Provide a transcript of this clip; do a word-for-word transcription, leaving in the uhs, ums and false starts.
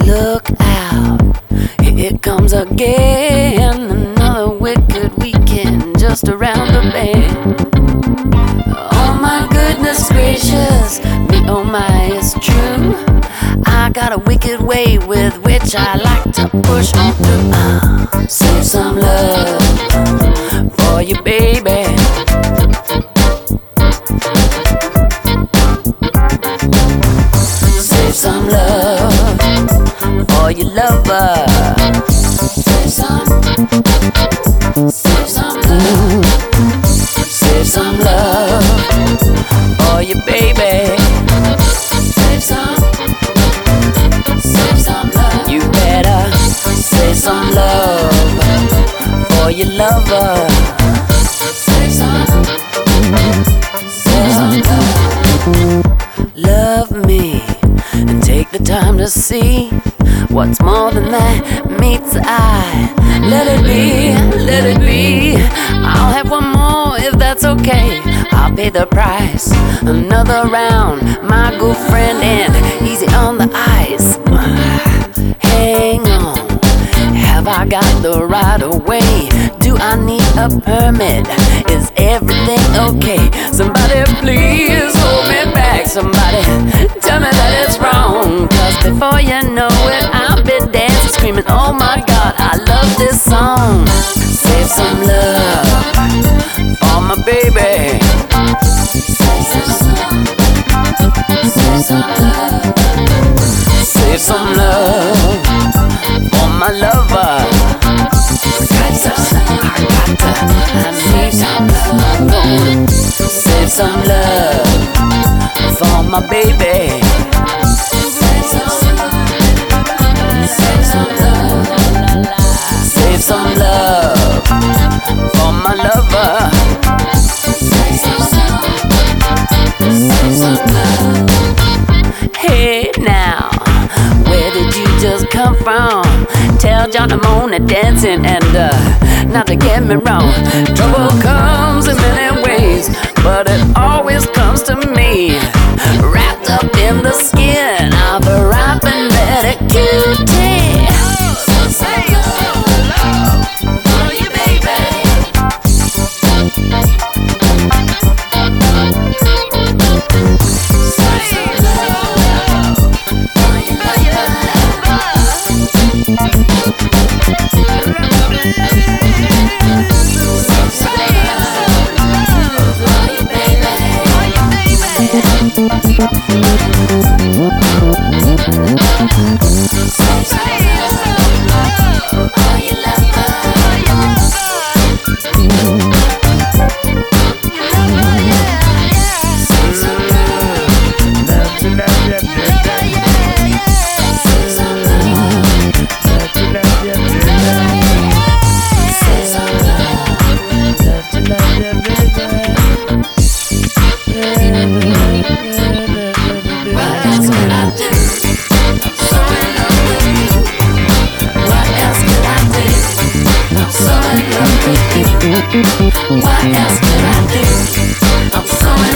Look out, here it comes again. Another wicked weekend just around the bend. Oh my goodness gracious, me oh my, it's true. I got a wicked way with which I like to push on through. uh, Save some love for you, baby. Save some love for your lover. Save some, save some love. Save some love for your baby. Save some, save some love. You better save some love for your lover. Save some, save some love. Love me and take the time to see what's more than that meets the eye. Let it be, let it be. I'll have one more if that's okay. I'll pay the price. Another round, my good friend, and easy on the ice. Hang on, have I got the right of way? Do I need a permit? Is everything okay? Somebody please hold me back. Somebody tell me that it's wrong. Cause before you know it, I'll be dancing, screaming, oh my God, I love this song. Save some love for my baby. Save some, save some love. Save some love for my lover. Save some, I got to, I need some love. Save some love for my baby. Save some, save some love. Save some love for my lover. Save some, save some love. Hey now, where did you just come from? Tell John I'm on it dancing, and uh, not to get me wrong, trouble comes in many ways, but it always comes to me wrapped up in the skin of a ripe and ready cutie. So say some love for you, baby. Say some love for you, what else could I do? I'm so in